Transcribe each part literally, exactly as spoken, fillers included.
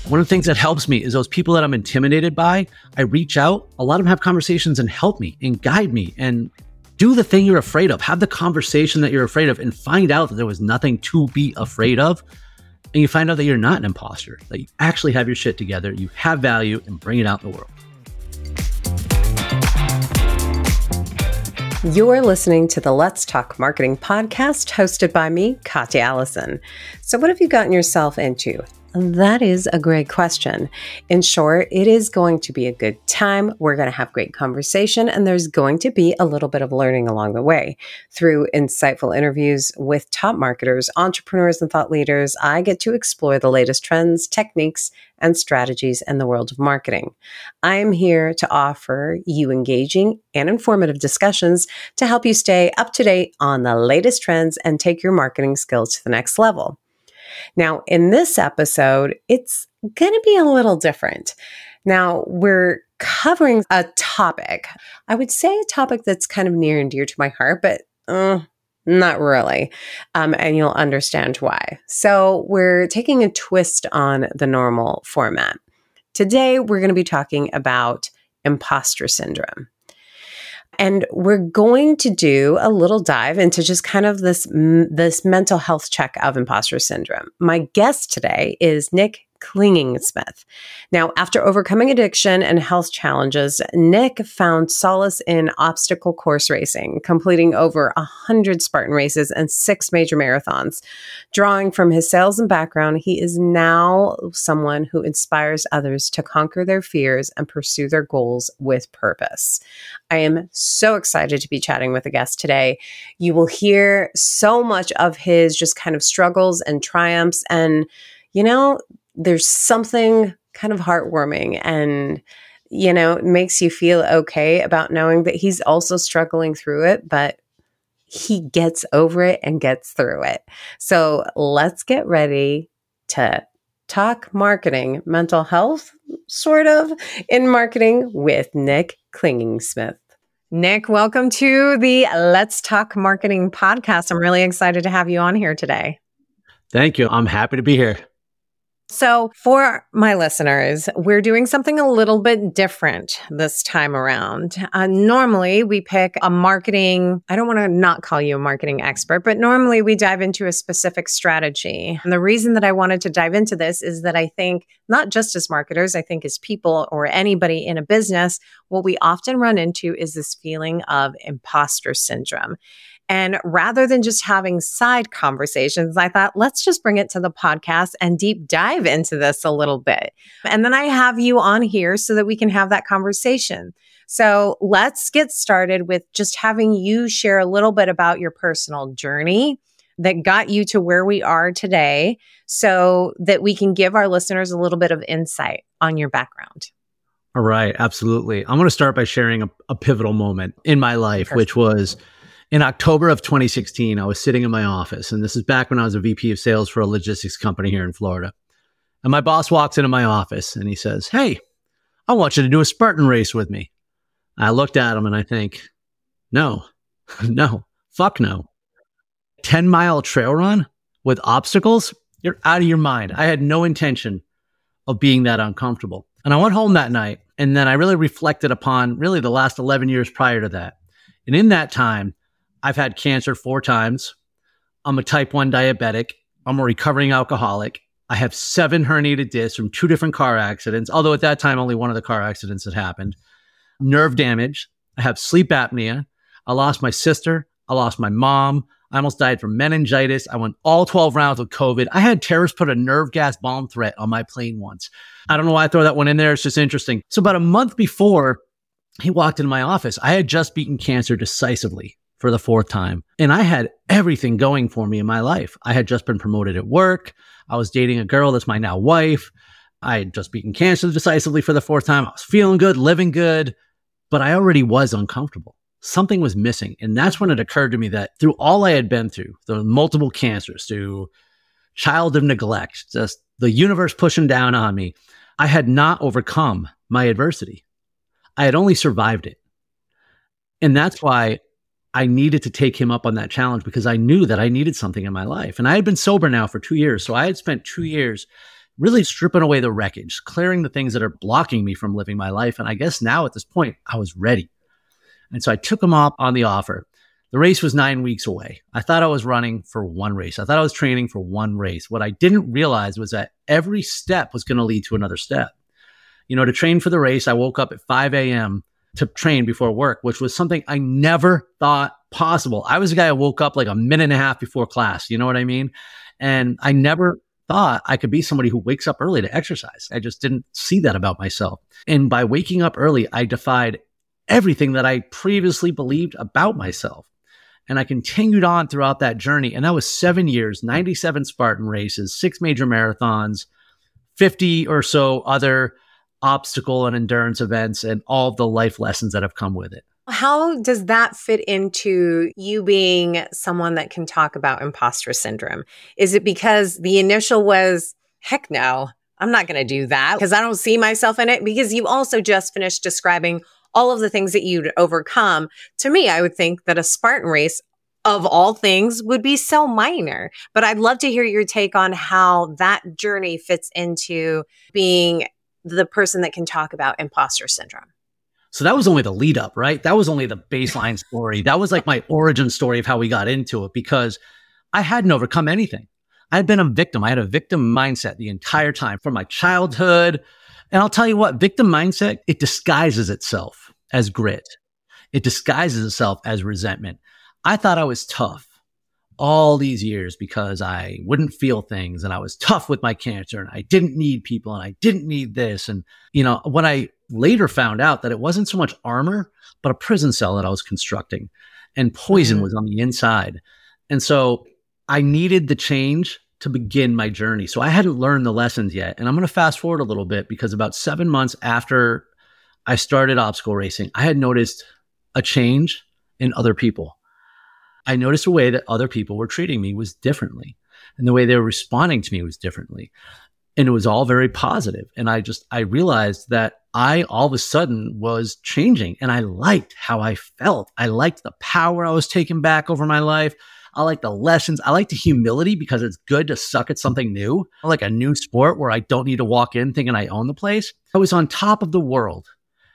One of the things that helps me is those people that I'm intimidated by, I reach out, a lot of them have conversations and help me and guide me and do the thing you're afraid of. Have the conversation that you're afraid of and find out that there was nothing to be afraid of. And you find out that you're not an imposter, that you actually have your shit together, you have value, and bring it out in the world. You're listening to the Let's Talk Marketing podcast hosted by me, Katya Allison. So what have you gotten yourself into? That is a great question. In short, it is going to be a good time. We're going to have great conversation, and there's going to be a little bit of learning along the way. Through insightful interviews with top marketers, entrepreneurs, and thought leaders, I get to explore the latest trends, techniques, and strategies in the world of marketing. I am here to offer you engaging and informative discussions to help you stay up to date on the latest trends and take your marketing skills to the next level. Now, in this episode, it's going to be a little different. Now, we're covering a topic. I would say a topic that's kind of near and dear to my heart, but uh, not really. Um, and you'll understand why. So we're taking a twist on the normal format. Today, we're going to be talking about imposter syndrome. And we're going to do a little dive into just kind of this, this mental health check of imposter syndrome. My guest today is Nick Klinging-Smith. Now, after overcoming addiction and health challenges, Nick found solace in obstacle course racing, completing over one hundred Spartan races and six major marathons. Drawing from his sales and background, he is now someone who inspires others to conquer their fears and pursue their goals with purpose. I am so excited to be chatting with a guest today. You will hear so much of his just kind of struggles and triumphs, and, you know, there's something kind of heartwarming and, you know, it makes you feel okay about knowing that he's also struggling through it, but he gets over it and gets through it. So let's get ready to talk marketing, mental health, sort of, in marketing with Nick Klinging-Smith. Nick, welcome to the Let's Talk Marketing podcast. I'm really excited to have you on here today. Thank you. I'm happy to be here. So for my listeners, we're doing something a little bit different this time around. Uh, normally, we pick a marketing, I don't want to not call you a marketing expert, but normally we dive into a specific strategy. And the reason that I wanted to dive into this is that I think not just as marketers, I think as people or anybody in a business, what we often run into is this feeling of imposter syndrome. And rather than just having side conversations, I thought, let's just bring it to the podcast and deep dive into this a little bit. And then I have you on here so that we can have that conversation. So let's get started with just having you share a little bit about your personal journey that got you to where we are today so that we can give our listeners a little bit of insight on your background. All right. Absolutely. I'm going to start by sharing a, a pivotal moment in my life, Perfect. which was in October of twenty sixteen. I was sitting in my office, and this is back when I was a V P of sales for a logistics company here in Florida. And my boss walks into my office and he says, "Hey, I want you to do a Spartan race with me." I looked at him and I think, no, no, fuck no. ten mile trail run with obstacles? You're out of your mind. I had no intention of being that uncomfortable. And I went home that night, and then I really reflected upon really the last eleven years prior to that. And in that time, I've had cancer four times. I'm a type one diabetic. I'm a recovering alcoholic. I have seven herniated discs from two different car accidents, although at that time, only one of the car accidents had happened. Nerve damage. I have sleep apnea. I lost my sister. I lost my mom. I almost died from meningitis. I went all twelve rounds with COVID. I had terrorists put a nerve gas bomb threat on my plane once. I don't know why I throw that one in there. It's just interesting. So about a month before he walked into my office, I had just beaten cancer decisively for the fourth time. And I had everything going for me in my life. I had just been promoted at work. I was dating a girl that's my now wife. I had just beaten cancer decisively for the fourth time. I was feeling good, living good, but I already was uncomfortable. Something was missing. And that's when it occurred to me that through all I had been through, the multiple cancers, through child of neglect, just the universe pushing down on me, I had not overcome my adversity. I had only survived it. And that's why I needed to take him up on that challenge, because I knew that I needed something in my life. And I had been sober now for two years. So I had spent two years really stripping away the wreckage, clearing the things that are blocking me from living my life. And I guess now at this point, I was ready. And so I took him up on the offer. The race was nine weeks away. I thought I was running for one race. I thought I was training for one race. What I didn't realize was that every step was going to lead to another step. You know, to train for the race, I woke up at five a.m. to train before work, which was something I never thought possible. I was a guy who woke up like a minute and a half before class. You know what I mean? And I never thought I could be somebody who wakes up early to exercise. I just didn't see that about myself. And by waking up early, I defied everything that I previously believed about myself. And I continued on throughout that journey. And that was seven years, ninety-seven Spartan races, six major marathons, fifty or so other obstacle and endurance events, and all of the life lessons that have come with it. How does that fit into you being someone that can talk about imposter syndrome? Is it because the initial was, heck no, I'm not going to do that because I don't see myself in it? Because you also just finished describing all of the things that you'd overcome. To me, I would think that a Spartan race of all things would be so minor, but I'd love to hear your take on how that journey fits into being the person that can talk about imposter syndrome. So that was only the lead up, right? That was only the baseline story. That was like my origin story of how we got into it, because I hadn't overcome anything. I had been a victim. I had a victim mindset the entire time from my childhood. And I'll tell you what, victim mindset, it disguises itself as grit. It disguises itself as resentment. I thought I was tough all these years because I wouldn't feel things, and I was tough with my cancer, and I didn't need people, and I didn't need this. And, you know, when I later found out that it wasn't so much armor, but a prison cell that I was constructing, and poison was on the inside. And so I needed the change to begin my journey. So I hadn't learned the lessons yet. And I'm going to fast forward a little bit, because about seven months after I started obstacle racing, I had noticed a change in other people. I noticed a way that other people were treating me was differently, and the way they were responding to me was differently. And it was all very positive. And I just, I realized that I all of a sudden was changing, and I liked how I felt. I liked the power I was taking back over my life. I like the lessons. I like the humility, because it's good to suck at something new. I like a new sport where I don't need to walk in thinking I own the place. I was on top of the world.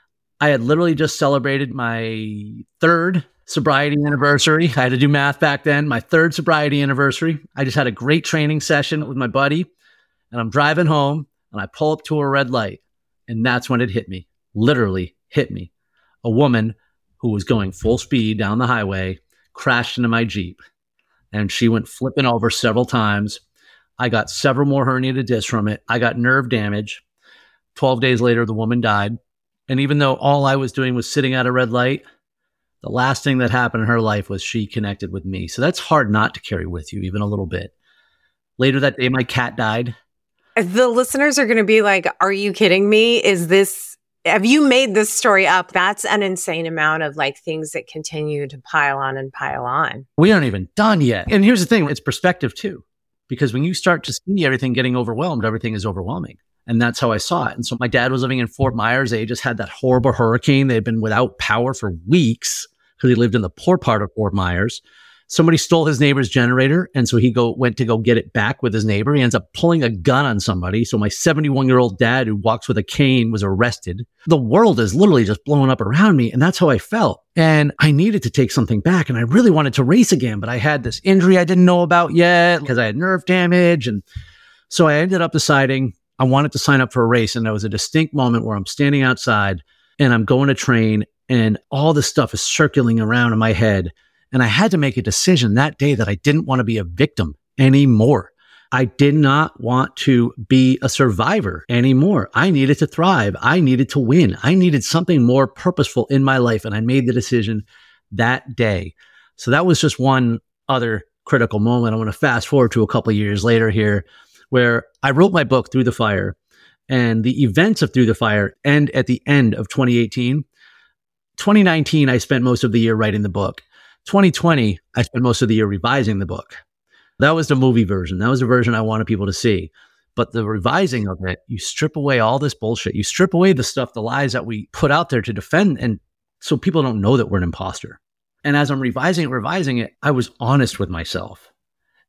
I had literally just celebrated my third sobriety anniversary. I had to do math back then. My third sobriety anniversary. I just had a great training session with my buddy, and I'm driving home, and I pull up to a red light, and that's when it hit me. Literally hit me. A woman who was going full speed down the highway crashed into my Jeep, and she went flipping over several times. I got several more herniated discs from it. I got nerve damage. twelve days later, the woman died. And even though all I was doing was sitting at a red light, the last thing that happened in her life was she connected with me. So that's hard not to carry with you, even a little bit. Later that day, my cat died. The listeners are going to be like, are you kidding me? Is this, have you made this story up? That's an insane amount of like things that continue to pile on and pile on. We aren't even done yet. And here's the thing, it's perspective too. Because when you start to see everything getting overwhelmed, everything is overwhelming. And that's how I saw it. And so my dad was living in Fort Myers. They just had that horrible hurricane. They had been without power for weeks because he lived in the poor part of Fort Myers. Somebody stole his neighbor's generator. And so he go went to go get it back with his neighbor. He ends up pulling a gun on somebody. So my seventy-one-year-old dad who walks with a cane was arrested. The world is literally just blowing up around me. And that's how I felt. And I needed to take something back. And I really wanted to race again. But I had this injury I didn't know about yet because I had nerve damage. And so I ended up deciding I wanted to sign up for a race. And there was a distinct moment where I'm standing outside and I'm going to train, and all this stuff is circling around in my head. And I had to make a decision that day that I didn't want to be a victim anymore. I did not want to be a survivor anymore. I needed to thrive. I needed to win. I needed something more purposeful in my life. And I made the decision that day. So that was just one other critical moment. I want to fast forward to a couple of years later here, where I wrote my book, Through the Fire, and the events of Through the Fire end at the end of twenty eighteen. twenty nineteen, I spent most of the year writing the book. twenty twenty, I spent most of the year revising the book. That was the movie version. That was the version I wanted people to see. But the revising of it, you strip away all this bullshit. You strip away the stuff, the lies that we put out there to defend, and so people don't know that we're an imposter. And as I'm revising it, revising it, I was honest with myself.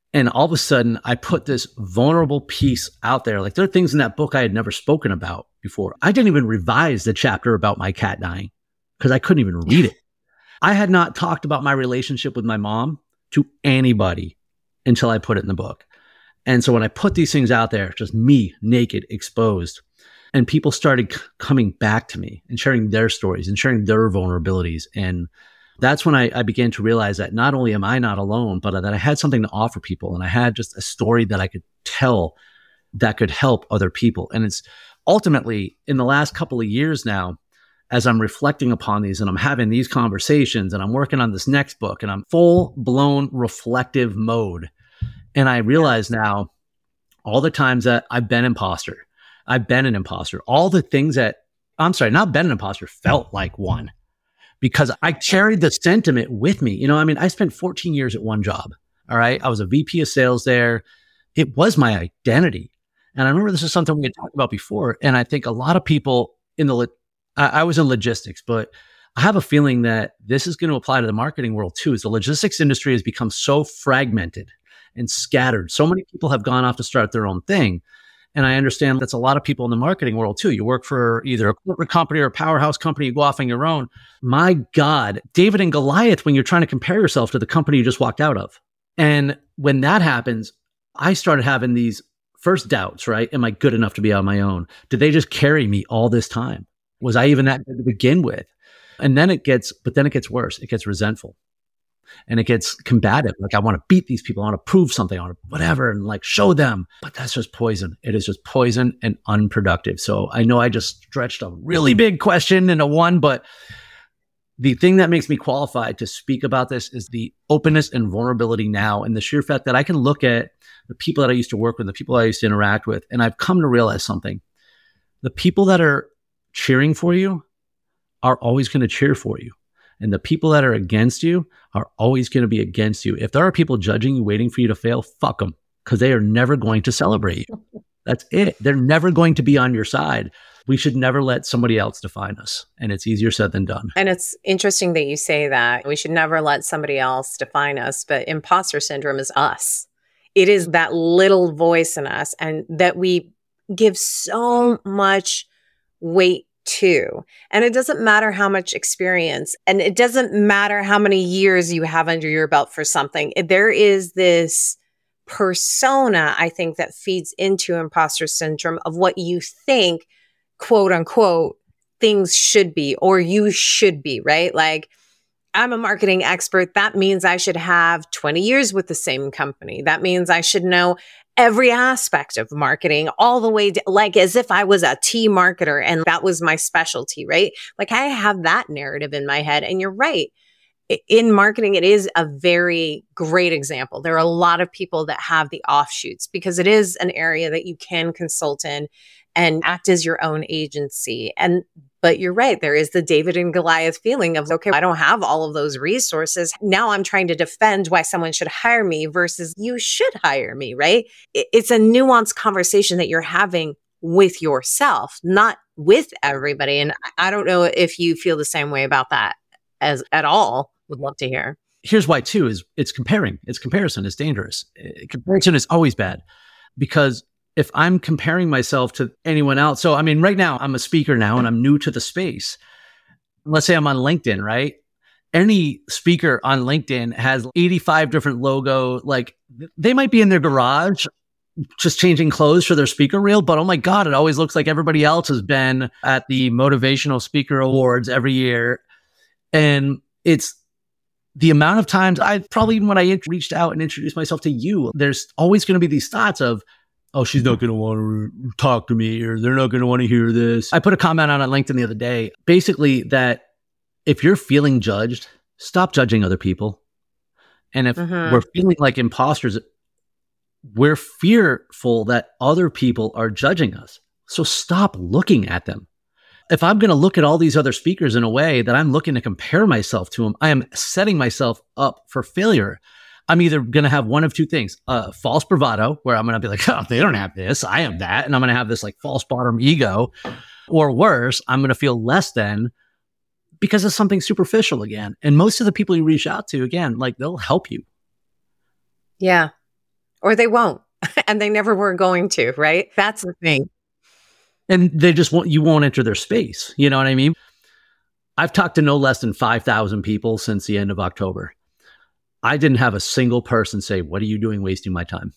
And all of a sudden, I put this vulnerable piece out there. Like there are things in that book I had never spoken about before. I didn't even revise the chapter about my cat dying because I couldn't even read it. I had not talked about my relationship with my mom to anybody until I put it in the book. And so when I put these things out there, just me, naked, exposed, and people started c- coming back to me and sharing their stories and sharing their vulnerabilities. And that's when I, I began to realize that not only am I not alone, but that I had something to offer people. And I had just a story that I could tell that could help other people. And it's ultimately in the last couple of years now, as I'm reflecting upon these and I'm having these conversations and I'm working on this next book and I'm full blown reflective mode. And I realize now all the times that I've been imposter, I've been an imposter, all the things that, I'm sorry, not been an imposter, felt like one. Because I carried the sentiment with me. You know, I mean, I spent fourteen years at one job. All right. I was a V P of sales there. It was my identity. And I remember this is something we had talked about before. And I think a lot of people in the, I, I was in logistics, but I have a feeling that this is going to apply to the marketing world too. Is the logistics industry has become so fragmented and scattered. So many people have gone off to start their own thing. And I understand that's a lot of people in the marketing world too. You work for either a corporate company or a powerhouse company, you go off on your own. My God, David and Goliath, when you're trying to compare yourself to the company you just walked out of. And when that happens, I started having these first doubts, right? Am I good enough to be on my own? Did they just carry me all this time? Was I even that good to begin with? And then it gets, but then it gets worse. It gets resentful. And it gets combative. Like I want to beat these people. I want to prove something. I want to whatever and like show them. But that's just poison. It is just poison and unproductive. So I know I just stretched a really big question into one, but the thing that makes me qualified to speak about this is the openness and vulnerability now. And the sheer fact that I can look at the people that I used to work with, the people I used to interact with, and I've come to realize something. The people that are cheering for you are always going to cheer for you. And the people that are against you are always going to be against you. If there are people judging you, waiting for you to fail, fuck them, because they are never going to celebrate you. That's it. They're never going to be on your side. We should never let somebody else define us. And it's easier said than done. And it's interesting that you say that. We should never let somebody else define us. But imposter syndrome is us. It is that little voice in us, and that we give so much weight to. And it doesn't matter how much experience, and it doesn't matter how many years you have under your belt for something. There is this persona, I think, that feeds into imposter syndrome of what you think, quote unquote, things should be, or you should be, right? Like, I'm a marketing expert. That means I should have twenty years with the same company. That means I should know every aspect of marketing all the way to, like as if I was a T marketer and that was my specialty, right? Like I have that narrative in my head. And you're right. In marketing, it is a very great example. There are a lot of people that have the offshoots because it is an area that you can consult in and act as your own agency. And but you're right. There is the David and Goliath feeling of, okay, I don't have all of those resources. Now I'm trying to defend why someone should hire me versus you should hire me, right? It's a nuanced conversation that you're having with yourself, not with everybody. And I don't know if you feel the same way about that as at all. Would love to hear. Here's why too, is it's comparing. It's comparison is dangerous. Comparison is always bad because if I'm comparing myself to anyone else, so I mean, right now I'm a speaker now and I'm new to the space. Let's say I'm on LinkedIn, right? Any speaker on LinkedIn has eighty-five different logo. Like they might be in their garage just changing clothes for their speaker reel, but oh my God, it always looks like everybody else has been at the Motivational Speaker Awards every year. And it's the amount of times I probably, even when I reached out and introduced myself to you, there's always going to be these thoughts of, oh, she's not going to want to talk to me, or they're not going to want to hear this. I put a comment out on LinkedIn the other day, basically that if you're feeling judged, stop judging other people. And if mm-hmm. we're feeling like imposters, we're fearful that other people are judging us. So stop looking at them. If I'm going to look at all these other speakers in a way that I'm looking to compare myself to them, I am setting myself up for failure. I'm either going to have one of two things, uh, false bravado, where I'm going to be like, oh, they don't have this, I have that. And I'm going to have this like false bottom ego, or worse, I'm going to feel less than because of something superficial again. And most of the people you reach out to, again, like they'll help you. Yeah. or they won't. And they never were going to, right? That's the thing. And they just won't, you won't enter their space. You know what I mean? I've talked to no less than five thousand people since the end of October. I didn't have a single person say, "What are you doing wasting my time?"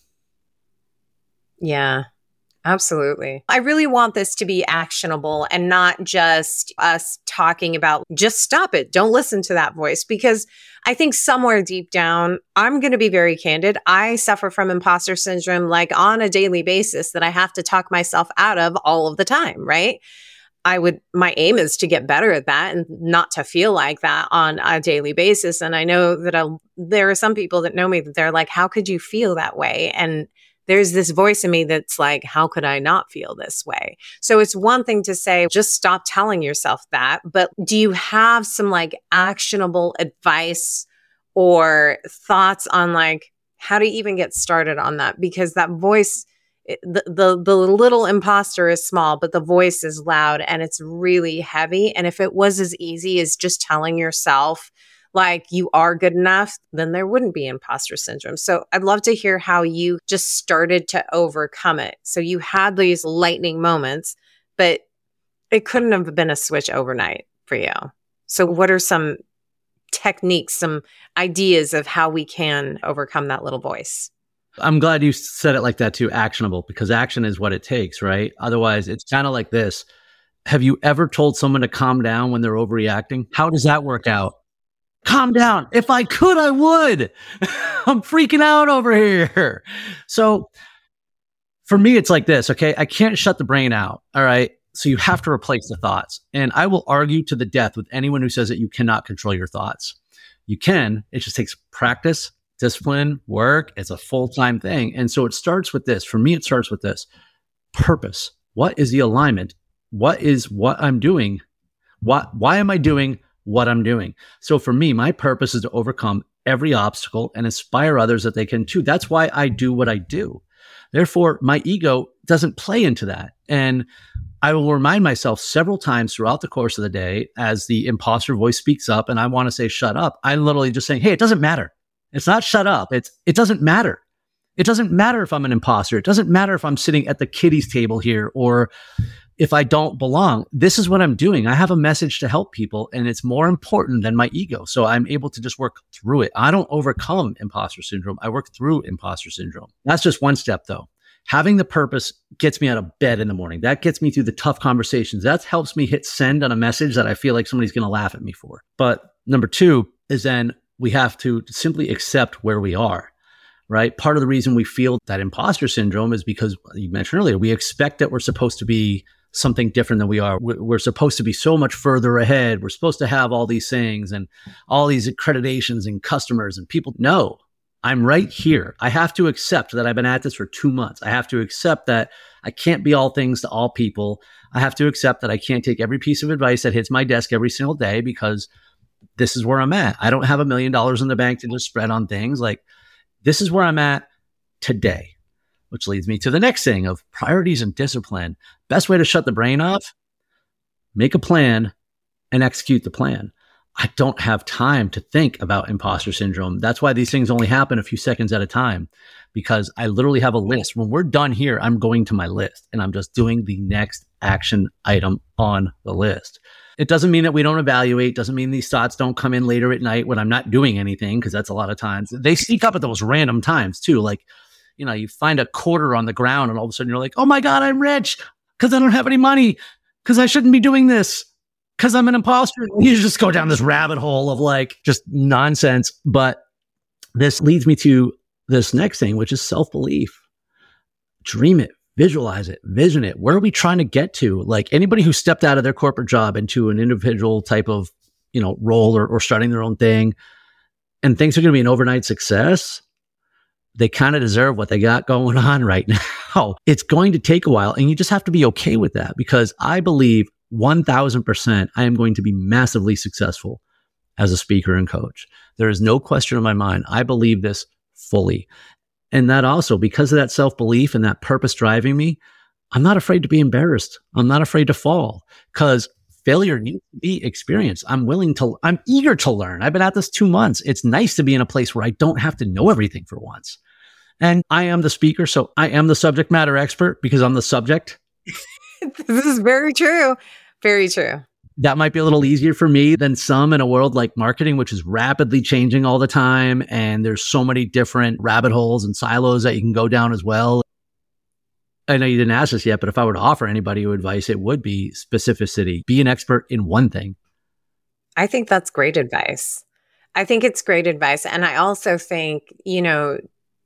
Yeah, absolutely. I really want this to be actionable and not just us talking about, just stop it. Don't listen to that voice. Because I think somewhere deep down, I'm going to be very candid. I suffer from imposter syndrome like on a daily basis that I have to talk myself out of all of the time, right? I would, my aim is to get better at that and not to feel like that on a daily basis. And I know that I'll, there are some people that know me that they're like, how could you feel that way? And there's this voice in me that's like, how could I not feel this way? So it's one thing to say, just stop telling yourself that. But do you have some like actionable advice or thoughts on like how to even get started on that? Because that voice, the, the, the little imposter is small, but the voice is loud and it's really heavy. And if it was as easy as just telling yourself, like you are good enough, then there wouldn't be imposter syndrome. So I'd love to hear how you just started to overcome it. So you had these lightning moments, but it couldn't have been a switch overnight for you. So what are some techniques, some ideas of how we can overcome that little voice? I'm glad you said it like that too, actionable, because action is what it takes, right? Otherwise, it's kind of like this. Have you ever told someone to calm down when they're overreacting? How does that work out? Calm down. If I could, I would. I'm freaking out over here. So for me, it's like this, okay? I can't shut the brain out, all right? So you have to replace the thoughts. And I will argue to the death with anyone who says that you cannot control your thoughts. You can. It just takes practice, discipline, work. It's a full-time thing. And so it starts with this. For me, it starts with this. Purpose. What is the alignment? What is what I'm doing? What, why am I doing what I'm doing? So for me, my purpose is to overcome every obstacle and inspire others that they can too. That's why I do what I do. Therefore, my ego doesn't play into that. And I will remind myself several times throughout the course of the day as the imposter voice speaks up and I want to say, shut up. I'm literally just saying, hey, it doesn't matter. It's not shut up. It's, it doesn't matter. It doesn't matter if I'm an imposter. It doesn't matter if I'm sitting at the kiddies table here or if I don't belong. This is what I'm doing. I have a message to help people and it's more important than my ego. So I'm able to just work through it. I don't overcome imposter syndrome. I work through imposter syndrome. That's just one step though. Having the purpose gets me out of bed in the morning. That gets me through the tough conversations. That helps me hit send on a message that I feel like somebody's going to laugh at me for. But number two is then we have to simply accept where we are. Right? Part of the reason we feel that imposter syndrome is because you mentioned earlier, we expect that we're supposed to be something different than we are. We're supposed to be so much further ahead. We're supposed to have all these things and all these accreditations and customers and people. No, I'm right here. I have to accept that I've been at this for two months. I have to accept that I can't be all things to all people. I have to accept that I can't take every piece of advice that hits my desk every single day because this is where I'm at. I don't have a million dollars in the bank to just spread on things. Like, this is where I'm at today, which leads me to the next thing of priorities and discipline. Best way to shut the brain off, make a plan and execute the plan. I don't have time to think about imposter syndrome. That's why these things only happen a few seconds at a time, because I literally have a list. When we're done here, I'm going to my list and I'm just doing the next action item on the list. It doesn't mean that we don't evaluate. Doesn't mean these thoughts don't come in later at night when I'm not doing anything, because that's a lot of times. They sneak up at those random times too. Like, you know, you find a quarter on the ground and all of a sudden you're like, oh my God, I'm rich because I don't have any money, because I shouldn't be doing this, because I'm an imposter. You just go down this rabbit hole of like just nonsense. But this leads me to this next thing, which is self-belief. Dream it. Visualize it, vision it. Where are we trying to get to? Like anybody who stepped out of their corporate job into an individual type of, you know, role or, or starting their own thing and things are going to be an overnight success, they kind of deserve what they got going on right now. It's going to take a while and you just have to be okay with that, because I believe one thousand percent I am going to be massively successful as a speaker and coach. There is no question in my mind. I believe this fully. And that also, because of that self-belief and that purpose driving me, I'm not afraid to be embarrassed. I'm not afraid to fall, because failure needs to be experienced. I'm willing to, I'm eager to learn. I've been at this two months. It's nice to be in a place where I don't have to know everything for once. And I am the speaker, so I am the subject matter expert because I'm the subject. This is very true. Very true. That might be a little easier for me than some in a world like marketing, which is rapidly changing all the time. And there's so many different rabbit holes and silos that you can go down as well. I know you didn't ask this yet, but if I were to offer anybody advice, it would be specificity. Be an expert in one thing. I think that's great advice. I think it's great advice. And I also think, you know,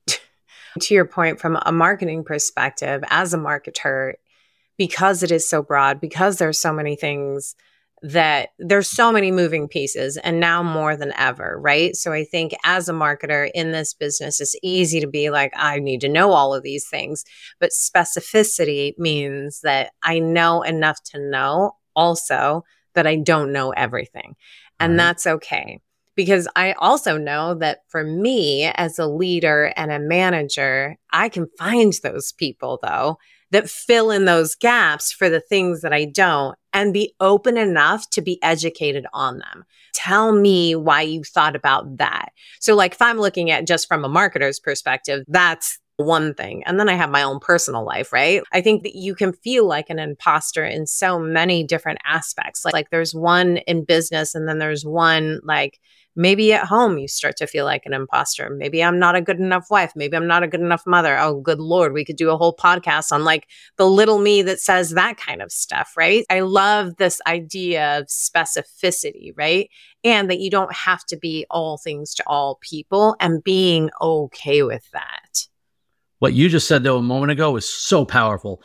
to your point, from a marketing perspective, as a marketer, because it is so broad, because there's so many things that there's so many moving pieces, and now more than ever, right? So I think as a marketer in this business, it's easy to be like, I need to know all of these things. But specificity means that I know enough to know also that I don't know everything. And right. That's okay. Because I also know that for me as a leader and a manager, I can find those people though that fill in those gaps for the things that I don't, and be open enough to be educated on them. Tell me why you thought about that. So like if I'm looking at just from a marketer's perspective, that's one thing. And then I have my own personal life, right? I think that you can feel like an imposter in so many different aspects. Like, like there's one in business, and then there's one like maybe at home you start to feel like an imposter. Maybe I'm not a good enough wife. Maybe I'm not a good enough mother. Oh, good Lord. We could do a whole podcast on like the little me that says that kind of stuff, right? I love this idea of specificity, right? And that you don't have to be all things to all people, and being okay with that. What you just said though a moment ago was so powerful.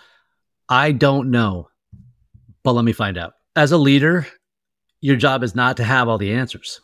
I don't know, but let me find out. As a leader, your job is not to have all the answers,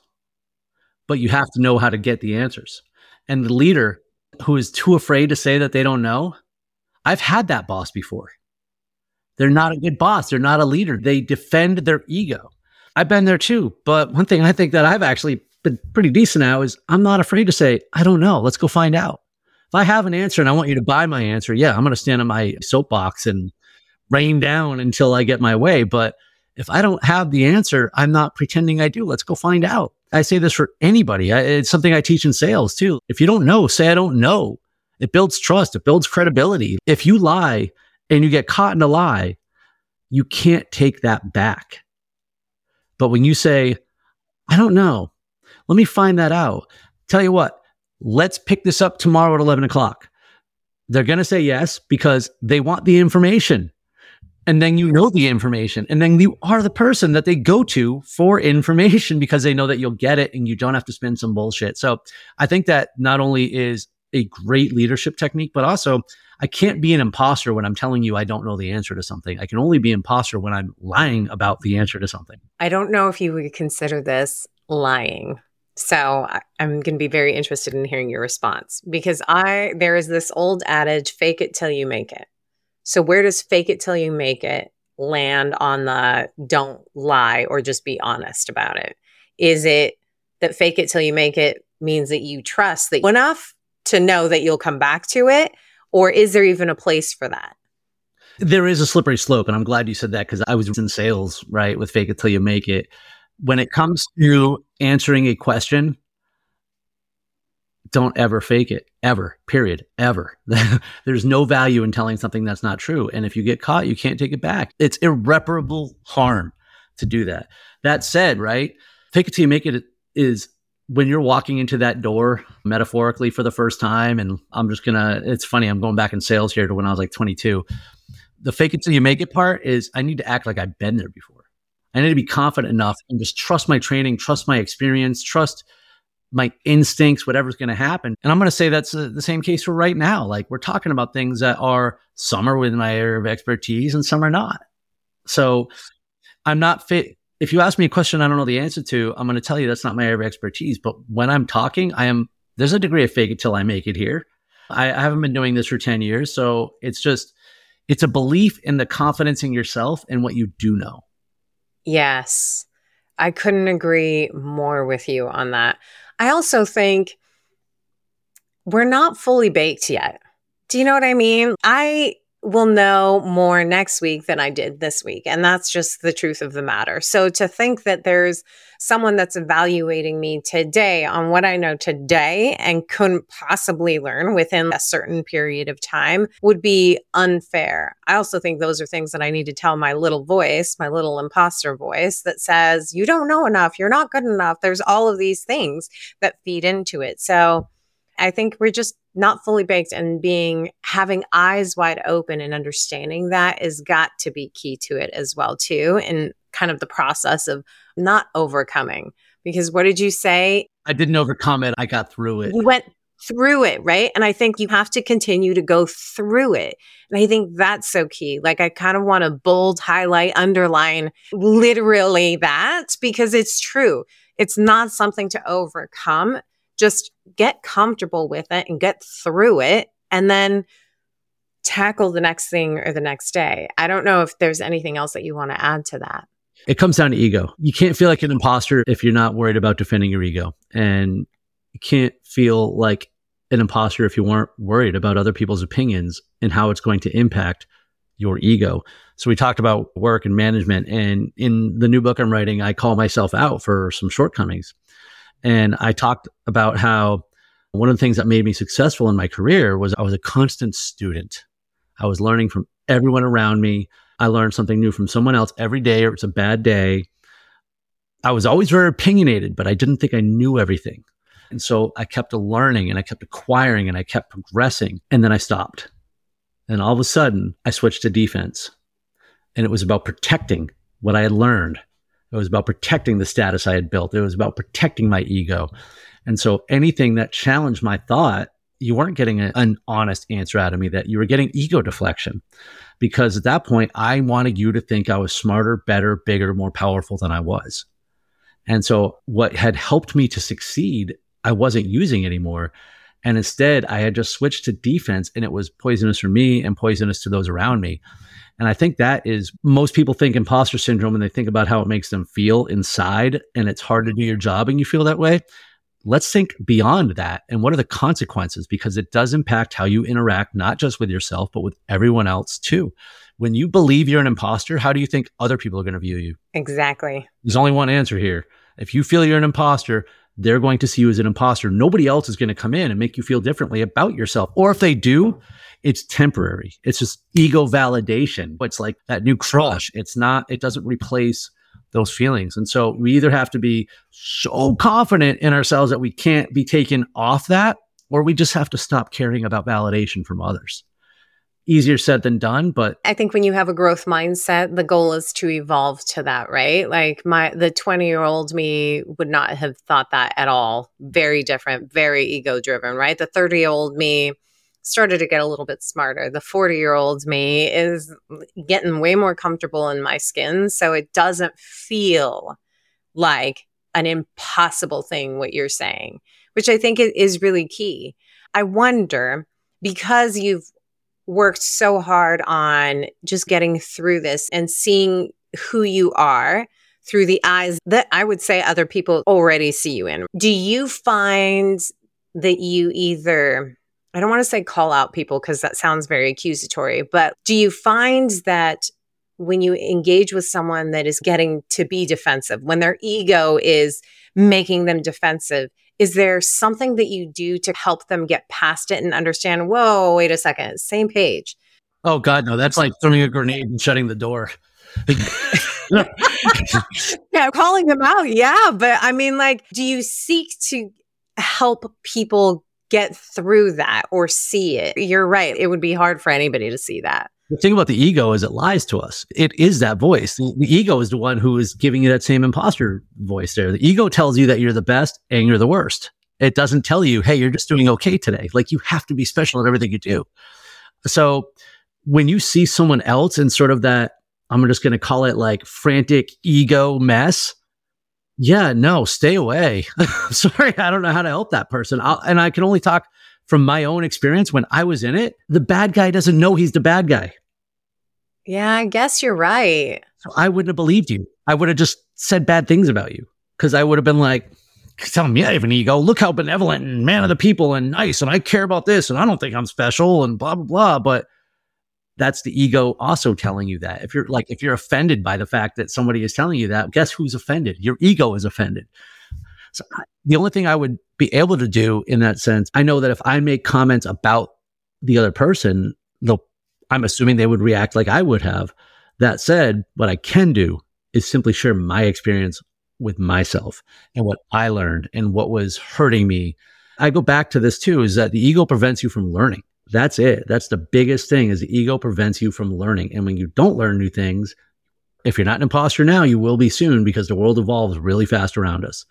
but you have to know how to get the answers. And the leader who is too afraid to say that they don't know, I've had that boss before. They're not a good boss. They're not a leader. They defend their ego. I've been there too. But one thing I think that I've actually been pretty decent at is I'm not afraid to say, I don't know. Let's go find out. If I have an answer and I want you to buy my answer, yeah, I'm going to stand on my soapbox and rain down until I get my way. But if I don't have the answer, I'm not pretending I do. Let's go find out. I say this for anybody. I, it's something I teach in sales too. If you don't know, say I don't know. It builds trust. It builds credibility. If you lie and you get caught in a lie, you can't take that back. But when you say, I don't know, let me find that out. Tell you what, let's pick this up tomorrow at eleven o'clock. They're going to say yes because they want the information. And then you know the information. And then you are the person that they go to for information because they know that you'll get it and you don't have to spend some bullshit. So I think that not only is a great leadership technique, but also I can't be an imposter when I'm telling you I don't know the answer to something. I can only be an imposter when I'm lying about the answer to something. I don't know if you would consider this lying. So I'm going to be very interested in hearing your response, because I there is this old adage, fake it till you make it. So where does fake it till you make it land on the don't lie or just be honest about it? Is it that fake it till you make it means that you trust that enough to know that you'll come back to it? Or is there even a place for that? There is a slippery slope. And I'm glad you said that because I was in sales, right, with fake it till you make it. When it comes to answering a question, don't ever fake it, ever, period, ever. There's no value in telling something that's not true. And if you get caught, you can't take it back. It's irreparable harm to do that. That said, right, fake it till you make it is when you're walking into that door metaphorically for the first time. And I'm just going to, it's funny, I'm going back in sales here to when I was like twenty-two. The fake it till you make it part is I need to act like I've been there before. I need to be confident enough and just trust my training, trust my experience, trust my instincts, whatever's going to happen. And I'm going to say that's uh, the same case for right now. Like we're talking about things that are, some are within my area of expertise and some are not. So I'm not fit. If you ask me a question I don't know the answer to, I'm going to tell you that's not my area of expertise. But when I'm talking, I am, there's a degree of fake it till I make it here. I, I haven't been doing this for ten years. So it's just, it's a belief in the confidence in yourself and what you do know. Yes. I couldn't agree more with you on that. I also think we're not fully baked yet. Do you know what I mean? I will know more next week than I did this week. And that's just the truth of the matter. So to think that there's someone that's evaluating me today on what I know today and couldn't possibly learn within a certain period of time would be unfair. I also think those are things that I need to tell my little voice, my little imposter voice that says, you don't know enough, you're not good enough. There's all of these things that feed into it. So I think we're just not fully baked, and being having eyes wide open and understanding that has got to be key to it as well too, and kind of the process of not overcoming. Because what did you say? I didn't overcome it. I got through it. You went through it, right? And I think you have to continue to go through it. And I think that's so key. Like, I kind of want to bold, highlight, underline literally that, because it's true. It's not something to overcome. Just get comfortable with it and get through it, and then tackle the next thing or the next day. I don't know if there's anything else that you want to add to that. It comes down to ego. You can't feel like an imposter if you're not worried about defending your ego. And you can't feel like an imposter if you weren't worried about other people's opinions and how it's going to impact your ego. So we talked about work and management. And in the new book I'm writing, I call myself out for some shortcomings. And I talked about how one of the things that made me successful in my career was I was a constant student. I was learning from everyone around me. I learned something new from someone else every day, or it's a bad day. I was always very opinionated, but I didn't think I knew everything. And so I kept learning and I kept acquiring and I kept progressing. And then I stopped. And all of a sudden, I switched to defense. And it was about protecting what I had learned. It was about protecting the status I had built. It was about protecting my ego. And so anything that challenged my thought, you weren't getting a, an honest answer out of me, that you were getting ego deflection. Because at that point, I wanted you to think I was smarter, better, bigger, more powerful than I was. And so what had helped me to succeed, I wasn't using anymore. And instead, I had just switched to defense, and it was poisonous for me and poisonous to those around me. And I think that is, most people think imposter syndrome and they think about how it makes them feel inside, and it's hard to do your job and you feel that way. Let's think beyond that. And what are the consequences? Because it does impact how you interact, not just with yourself, but with everyone else too. When you believe you're an imposter, how do you think other people are going to view you? Exactly. There's only one answer here. If you feel you're an imposter, they're going to see you as an imposter. Nobody else is going to come in and make you feel differently about yourself. Or if they do, it's temporary. It's just ego validation. It's like that new crush. It's not, it doesn't replace those feelings. And so we either have to be so confident in ourselves that we can't be taken off that, or we just have to stop caring about validation from others. Easier said than done, but I think when you have a growth mindset, the goal is to evolve to that, right? Like my the twenty-year-old me would not have thought that at all. Very different, very ego-driven, right? The thirty-year-old me started to get a little bit smarter. The forty-year-old me is getting way more comfortable in my skin, so it doesn't feel like an impossible thing what you're saying, which I think is really key. I wonder, because you've worked so hard on just getting through this and seeing who you are through the eyes that I would say other people already see you in. Do you find that you either, I don't want to say call out people because that sounds very accusatory, but do you find that when you engage with someone that is getting to be defensive, when their ego is making them defensive, is there something that you do to help them get past it and understand, whoa, wait a second, same page? Oh, God, no, that's like throwing a grenade and shutting the door. Yeah, calling them out. Yeah. But I mean, like, do you seek to help people get through that or see it? You're right. It would be hard for anybody to see that. The thing about the ego is it lies to us. It is that voice. The, the ego is the one who is giving you that same imposter voice there. The ego tells you that you're the best and you're the worst. It doesn't tell you, hey, you're just doing okay today. Like, you have to be special at everything you do. So when you see someone else in sort of that, I'm just going to call it like frantic ego mess. Yeah, no, stay away. Sorry, I don't know how to help that person. I'll, and I can only talk from my own experience. When I was in it, the bad guy doesn't know he's the bad guy. Yeah, I guess you're right. So I wouldn't have believed you. I would have just said bad things about you, because I would have been like, tell me I have an ego. Look how benevolent and man of the people and nice. And I care about this. And I don't think I'm special and blah, blah, blah. But that's the ego also telling you that. If you're like, if you're offended by the fact that somebody is telling you that, guess who's offended? Your ego is offended. So I, the only thing I would be able to do in that sense, I know that if I make comments about the other person, they'll, I'm assuming they would react like I would have. That said, what I can do is simply share my experience with myself and what I learned and what was hurting me. I go back to this too, is that the ego prevents you from learning. That's it. That's the biggest thing, is the ego prevents you from learning. And when you don't learn new things, if you're not an imposter now, you will be soon, because the world evolves really fast around us.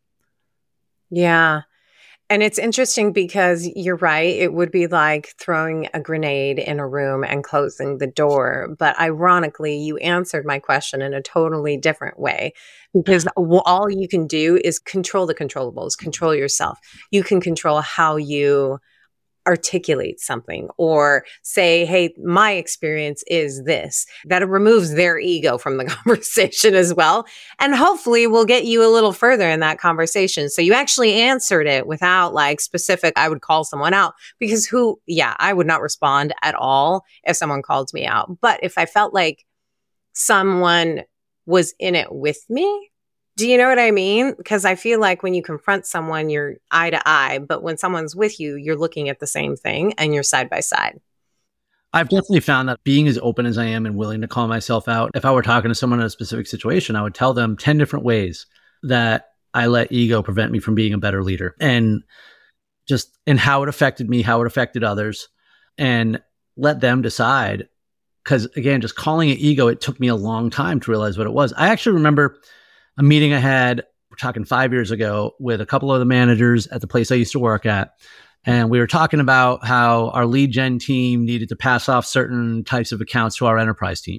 Yeah. And it's interesting because you're right. It would be like throwing a grenade in a room and closing the door. But ironically, you answered my question in a totally different way, because all you can do is control the controllables, control yourself. You can control how you articulate something or say, hey, my experience is this. That removes their ego from the conversation as well. And hopefully will get you a little further in that conversation. So you actually answered it without like specific, I would call someone out, because who, yeah, I would not respond at all if someone called me out. But if I felt like someone was in it with me, do you know what I mean? Because I feel like when you confront someone, you're eye to eye, but when someone's with you, you're looking at the same thing and you're side by side. I've definitely found that being as open as I am and willing to call myself out, if I were talking to someone in a specific situation, I would tell them ten different ways that I let ego prevent me from being a better leader, and just, and how it affected me, how it affected others, and let them decide. Because again, just calling it ego, it took me a long time to realize what it was. I actually remember a meeting I had, we're talking five years ago, with a couple of the managers at the place I used to work at. And we were talking about how our lead gen team needed to pass off certain types of accounts to our enterprise team.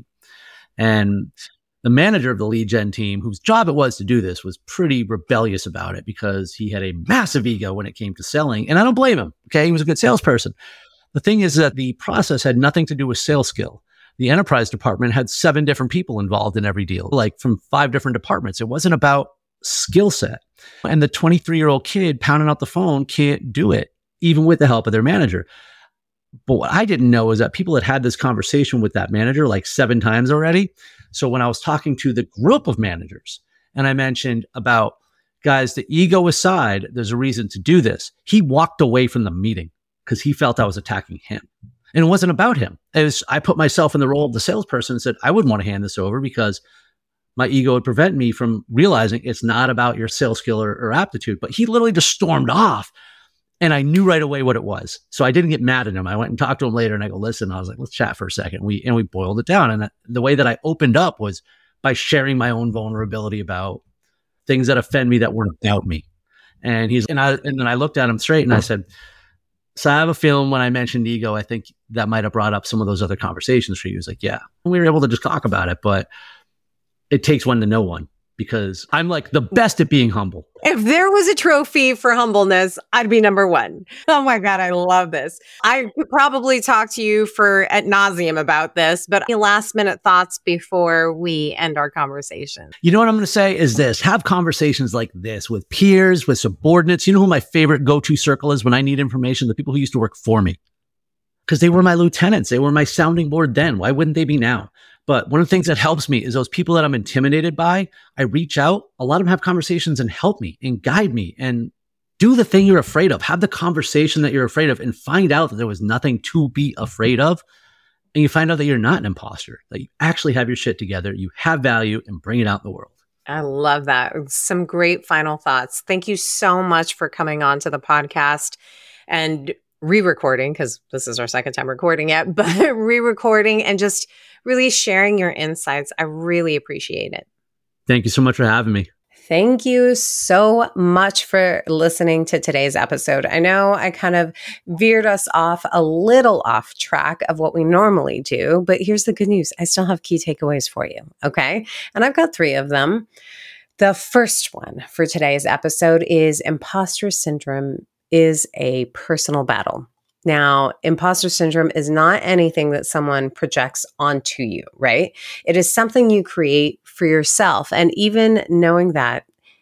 And the manager of the lead gen team, whose job it was to do this, was pretty rebellious about it because he had a massive ego when it came to selling. And I don't blame him. Okay. He was a good salesperson. The thing is that the process had nothing to do with sales skill. The enterprise department had seven different people involved in every deal, like from five different departments. It wasn't about skill set. And the twenty-three-year-old kid pounding out the phone can't do it, even with the help of their manager. But what I didn't know is that people had had this conversation with that manager like seven times already. So when I was talking to the group of managers and I mentioned about, guys, the ego aside, there's a reason to do this, he walked away from the meeting because he felt I was attacking him. And it wasn't about him. It was, I put myself in the role of the salesperson and said, I wouldn't want to hand this over because my ego would prevent me from realizing it's not about your sales skill or, or aptitude. But he literally just stormed off. And I knew right away what it was. So I didn't get mad at him. I went and talked to him later and I go, listen, I was like, let's chat for a second. We, and we boiled it down. And that, the way that I opened up was by sharing my own vulnerability about things that offend me that weren't about me. And he's, and I, and then I looked at him straight and I said, so I have a feeling when I mentioned ego, I think that might have brought up some of those other conversations for you. He was like, yeah, we were able to just talk about it, but it takes one to know one, because I'm like the best at being humble. If there was a trophy for humbleness, I'd be number one. Oh my God, I love this. I could probably talk to you for ad nauseum about this, but last minute thoughts before we end our conversation. You know what I'm going to say is this: have conversations like this with peers, with subordinates. You know who my favorite go-to circle is when I need information? The people who used to work for me. Because they were my lieutenants. They were my sounding board then. Why wouldn't they be now? But one of the things that helps me is those people that I'm intimidated by, I reach out, a lot of them have conversations and help me and guide me and do the thing you're afraid of. Have the conversation that you're afraid of and find out that there was nothing to be afraid of. And you find out that you're not an imposter, that you actually have your shit together, you have value, and bring it out in the world. I love that. Some great final thoughts. Thank you so much for coming on to the podcast and re-recording, because this is our second time recording it, but re-recording and just really sharing your insights. I really appreciate it. Thank you so much for having me. Thank you so much for listening to today's episode. I know I kind of veered us off a little off track of what we normally do, but here's the good news. I still have key takeaways for you. Okay. And I've got three of them. The first one for today's episode is imposter syndrome is a personal battle. Now, imposter syndrome is not anything that someone projects onto you, right? It is something you create for yourself. And even knowing that,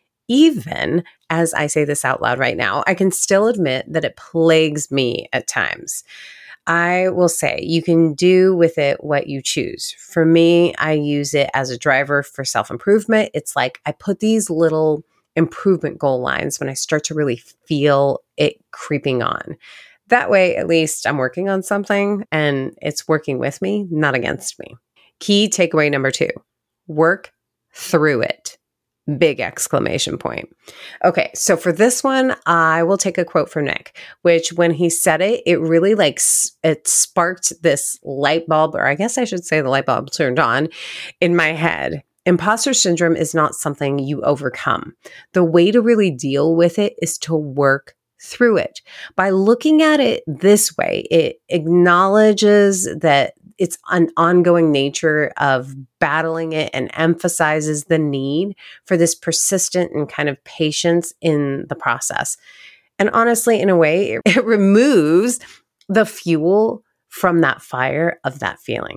even as I say this out loud right now, I can still admit that it plagues me at times. I will say you can do with it what you choose. For me, I use it as a driver for self-improvement. It's like I put these little improvement goal lines when I start to really feel it creeping on. That way, at least I'm working on something and it's working with me, not against me. Key takeaway number two, work through it. Big exclamation point. Okay, so for this one, I will take a quote from Nick, which when he said it, it really like, it sparked this light bulb, or I guess I should say the light bulb turned on in my head. Imposter syndrome is not something you overcome. The way to really deal with it is to work through it. By looking at it this way, it acknowledges that it's an ongoing nature of battling it and emphasizes the need for this persistent and kind of patience in the process. And honestly, in a way, it, it removes the fuel from that fire of that feeling.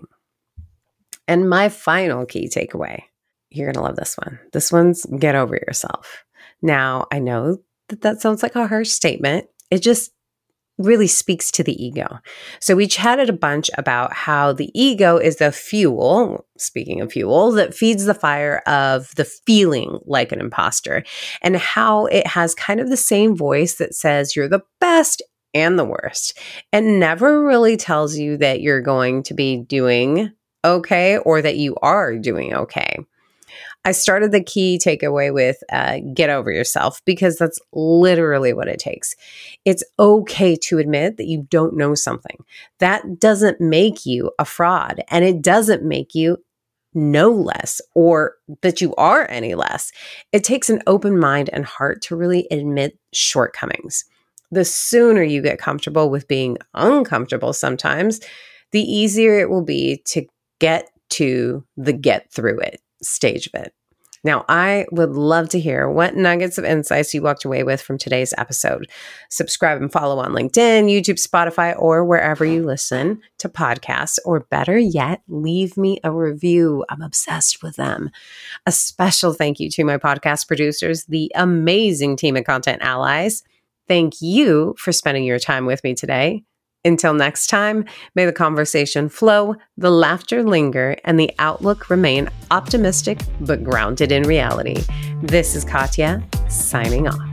And my final key takeaway, you're going to love this one. This one's get over yourself. Now, I know that that sounds like a harsh statement. It just really speaks to the ego. So we chatted a bunch about how the ego is the fuel, speaking of fuel, that feeds the fire of the feeling like an imposter, and how it has kind of the same voice that says you're the best and the worst, and never really tells you that you're going to be doing okay or that you are doing okay. I started the key takeaway with uh, get over yourself, because that's literally what it takes. It's okay to admit that you don't know something. That doesn't make you a fraud, and it doesn't make you no less or that you are any less. It takes an open mind and heart to really admit shortcomings. The sooner you get comfortable with being uncomfortable sometimes, the easier it will be to get to the get through it stage of it. Now, I would love to hear what nuggets of insights you walked away with from today's episode. Subscribe and follow on LinkedIn, YouTube, Spotify, or wherever you listen to podcasts, or better yet, leave me a review. I'm obsessed with them. A special thank you to my podcast producers, the amazing team of Content Allies. Thank you for spending your time with me today. Until next time, may the conversation flow, the laughter linger, and the outlook remain optimistic but grounded in reality. This is Katya, signing off.